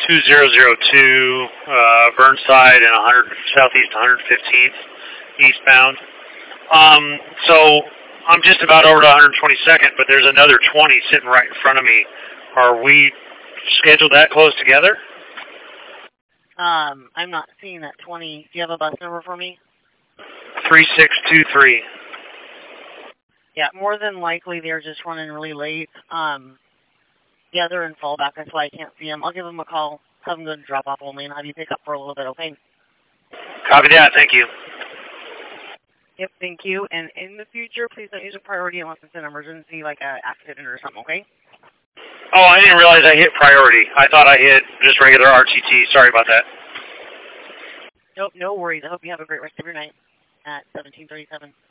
2002 Burnside and 100 Southeast 115th eastbound. So I'm just about over to 122nd, but there's another 20 sitting right in front of me. Are we scheduled that close together? I'm not seeing that 20. Do you have a bus number for me? 3623. Yeah, more than likely they're just running really late. Yeah, they're in fallback. That's why I can't see them. I'll give them a call, have them go to drop off only, and have you pick up for a little bit, okay? Copy that. Thank you. Yep, thank you. And in the future, please don't use a priority unless it's an emergency, like an accident or something, okay? Oh, I didn't realize I hit priority. I thought I hit just regular RTT. Sorry about that. Nope, no worries. I hope you have a great rest of your night at 1737.